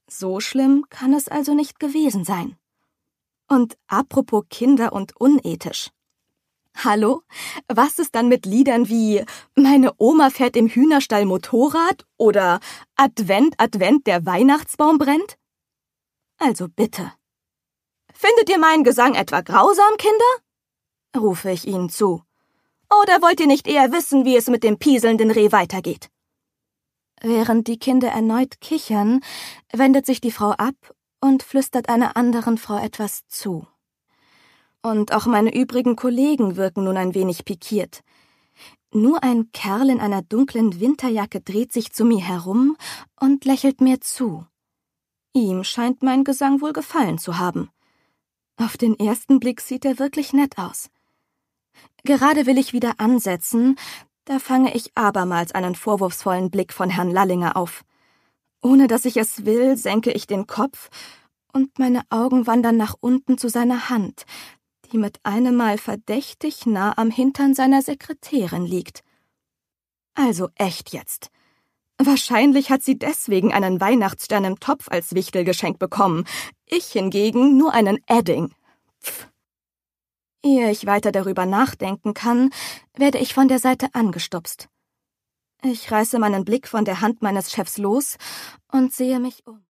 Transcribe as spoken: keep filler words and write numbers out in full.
So schlimm kann es also nicht gewesen sein. Und apropos Kinder und unethisch. Hallo? Was ist dann mit Liedern wie »Meine Oma fährt im Hühnerstall Motorrad« oder »Advent, Advent, der Weihnachtsbaum brennt«? Also bitte. »Findet ihr meinen Gesang etwa grausam, Kinder?« rufe ich ihnen zu. »Oder wollt ihr nicht eher wissen, wie es mit dem pieselnden Reh weitergeht?« Während die Kinder erneut kichern, wendet sich die Frau ab und flüstert einer anderen Frau etwas zu. Und auch meine übrigen Kollegen wirken nun ein wenig pikiert. Nur ein Kerl in einer dunklen Winterjacke dreht sich zu mir herum und lächelt mir zu. Ihm scheint mein Gesang wohl gefallen zu haben. Auf den ersten Blick sieht er wirklich nett aus. Gerade will ich wieder ansetzen, da fange ich abermals einen vorwurfsvollen Blick von Herrn Lallinger auf. Ohne dass ich es will, senke ich den Kopf und meine Augen wandern nach unten zu seiner Hand, die mit einem Mal verdächtig nah am Hintern seiner Sekretärin liegt. Also echt jetzt. Wahrscheinlich hat sie deswegen einen Weihnachtsstern im Topf als Wichtelgeschenk bekommen. Ich hingegen nur einen Edding. Pff. Ehe ich weiter darüber nachdenken kann, werde ich von der Seite angestupst. Ich reiße meinen Blick von der Hand meines Chefs los und sehe mich um.